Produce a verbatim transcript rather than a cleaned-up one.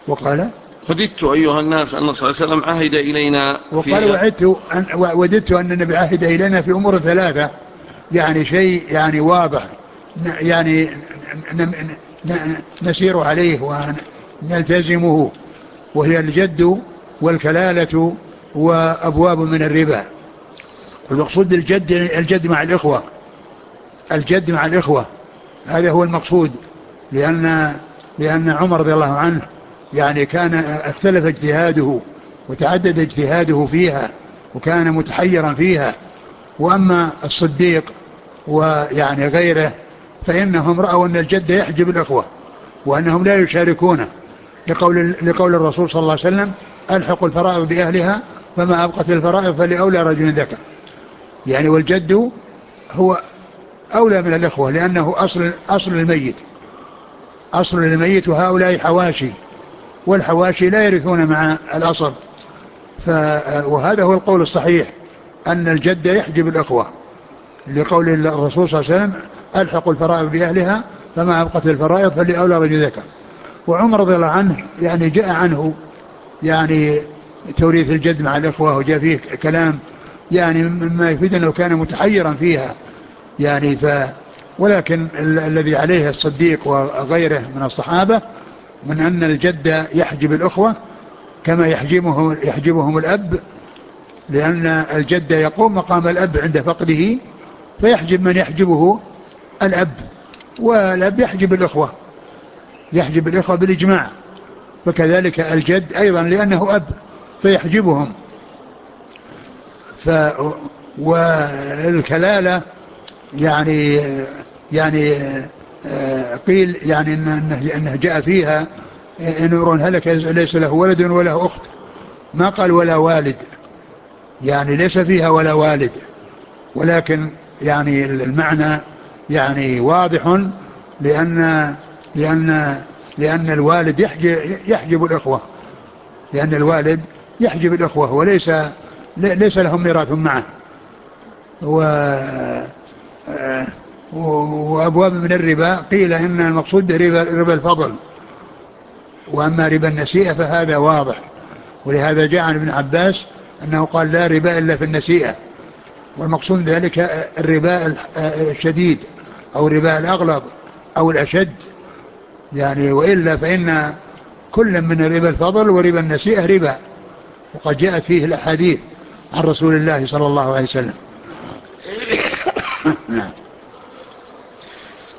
وقال وددت أيها الناس أن صلى الله عليه وسلم عهد إلينا وقال وعدت أن وددت أن النبي عهد إلينا في أمور ثلاثة، يعني شيء يعني واضح يعني نسير عليه ونلتزمه، وهي الجد والكلالة وأبواب من الربا. المقصود بالجد الجد مع الإخوة، الجد مع الإخوة هذا هو المقصود، لأن لأن عمر رضي الله عنه يعني كان اختلف اجتهاده وتعدد اجتهاده فيها وكان متحيرا فيها. وأما الصديق ويعني غيره فإنهم رأوا أن الجد يحجب الأخوة وأنهم لا يشاركونه، لقول, لقول الرسول صلى الله عليه وسلم ألحقوا الفرائض بأهلها فما أبقت الفرائض فلأولى رجل ذكر. يعني والجد هو أولى من الأخوة لأنه أصل, أصل الميت أصل الميت وهؤلاء حواشي، والحواشي لا يرثون مع الأصل. وهذا هو القول الصحيح أن الجد يحجب الأخوة، لقول الرسول صلى الله عليه وسلم ألحقوا الفرائض بأهلها فما أبقت الفرائض فلأولى رجل ذكر. وعمر رضي الله عنه يعني جاء عنه يعني توريث الجد مع الأخوة وجاء فيه كلام يعني مما يفيد أنه كان متحيرا فيها يعني ف ولكن ال- الذي عليه الصديق وغيره من الصحابة من أن الجد يحجب الأخوة كما يحجبهم, يحجبهم الأب، لأن الجد يقوم مقام الأب عند فقده فيحجب من يحجبه الأب، والأب يحجب الأخوة يحجب الأخوة بالإجماع، فكذلك الجد أيضا لأنه أب فيحجبهم. ف والكلالة يعني يعني قيل يعني إنه, لأنه جاء فيها إن امرؤ هلك ليس له ولد وله أخت، ما قال ولا والد، يعني ليس فيها ولا والد، ولكن يعني المعنى يعني واضح، لأن لأن لأن الوالد يحجب, يحجب الإخوة، لأن الوالد يحجب الإخوة وليس ليس لهم ميراث معه. و وأبواب من الربا قيل إن المقصود بربا ربا الفضل، وأما ربا النسيئة فهذا واضح، ولهذا جاء عن ابن عباس أنه قال لا ربا إلا في النسيئة، والمقصود ذلك الربا الشديد أو الربا الأغلظ أو الأشد يعني، وإلا فإن كل من ربا الفضل وربا النسيئة ربا، وقد جاءت فيه الأحاديث عن رسول الله صلى الله عليه وسلم. نعم.